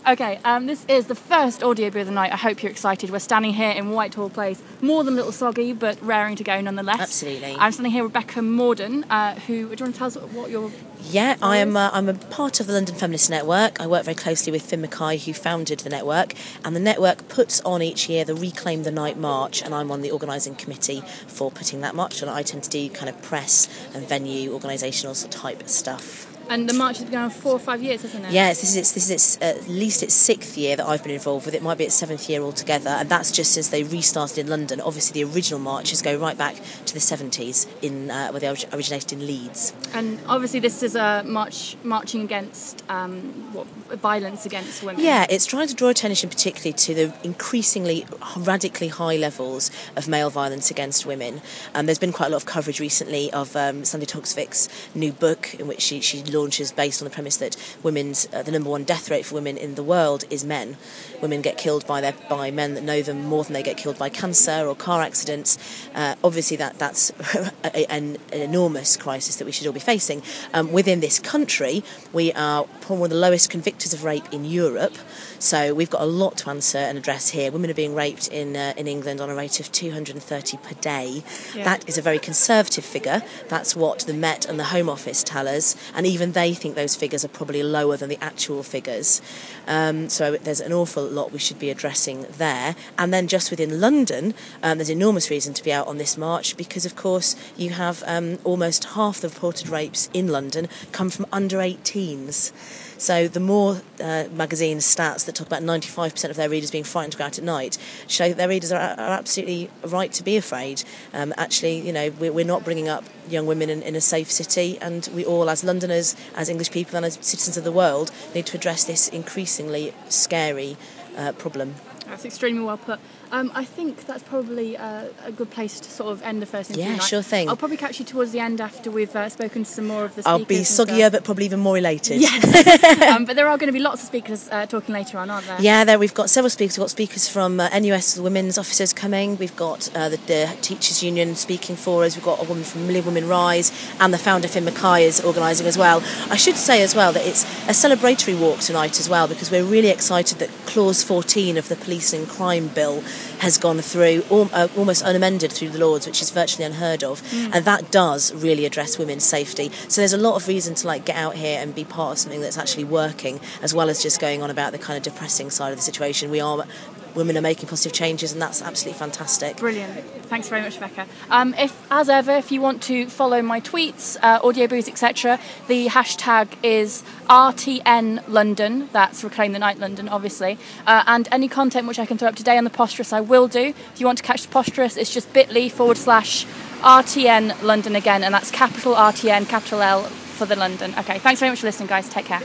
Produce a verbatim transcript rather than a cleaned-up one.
Okay, um, this is the first audio boo of the night. I hope you're excited. We're standing here in Whitehall Place, more than a little soggy, but raring to go nonetheless. Absolutely. I'm standing here with Rebecca Morden, uh, who, do you want to tell us what your... Yeah, I am uh, I'm a part of the London Feminist Network. I work very closely with Finn Mackay, who founded the network, and the network puts on each year the Reclaim the Night March, and I'm on the organising committee for putting that march, and I tend to do kind of press and venue organisational type stuff. And the march has been going on for four or five years, hasn't it? Yes, this is its, this is its, uh, at least its sixth year that I've been involved with. It might be its seventh year altogether, and that's just since they restarted in London. Obviously, the original marches go right back to the seventies, in uh, where they originated in Leeds. And obviously, this is a march marching against um, what, violence against women. Yeah, it's trying to draw attention particularly to the increasingly radically high levels of male violence against women. Um, there's been quite a lot of coverage recently of um, Sandy Toksvik's new book, in which she, she launches based on the premise that women's uh, the number one death rate for women in the world is men. Women get killed by their by men that know them more than they get killed by cancer or car accidents. Uh, obviously, that that's a, an, an enormous crisis that we should all be facing. Um, within this country, we are one of the lowest convictors of rape in Europe. So we've got a lot to answer and address here. Women are being raped in uh, in England on a rate of two hundred thirty per day. Yeah. That is a very conservative figure. That's what the Met and the Home Office tell us, and even they think those figures are probably lower than the actual figures. Um, so there's an awful lot we should be addressing there. And then just within London, um, there's enormous reason to be out on this march because, of course, you have um, almost half the reported rapes in London come from under eighteens. So the more uh, magazine stats that talk about ninety-five percent of their readers being frightened to go out at night show that their readers are, are absolutely right to be afraid. Um, actually, you know, we're, we're not bringing up young women in, in a safe city, and we all, as Londoners, as English people and as citizens of the world, need to address this increasingly scary uh, problem. That's extremely well put. Um, I think that's probably uh, a good place to sort of end the first interview. Yeah, night. sure thing. I'll probably catch you towards the end after we've uh, spoken to some more of the speakers. I'll be soggier, but probably even more elated. Yes. um, but there are going to be lots of speakers uh, talking later on, aren't there? Yeah, there we've got several speakers. We've got speakers from uh, N U S, the women's officers coming. We've got uh, the, the Teachers Union speaking for us. We've got a woman from Million Women Rise, and the founder, Finn Mackay, is organising as well. I should say as well that it's a celebratory walk tonight as well, because we're really excited that Clause fourteen of the Police and Crime Bill has gone through al- uh, almost unamended through the Lords, which is virtually unheard of, mm. and that does really address women's safety. So there's a lot of reason to like get out here and be part of something that's actually working, as well as just going on about the kind of depressing side of the situation. We are women are making positive changes, and that's absolutely fantastic. Brilliant. Thanks very much, Rebecca. Um, if, as ever, if you want to follow my tweets, uh, audio boos, et cetera, the hashtag is R T N London. That's Reclaim the Night London, obviously. Uh, and any content which I can throw up today on the Posterous, I will do. If you want to catch the Posterous, it's just bit.ly forward slash R T N London again, and that's capital R T N, capital L for the London. Okay, thanks very much for listening, guys. Take care.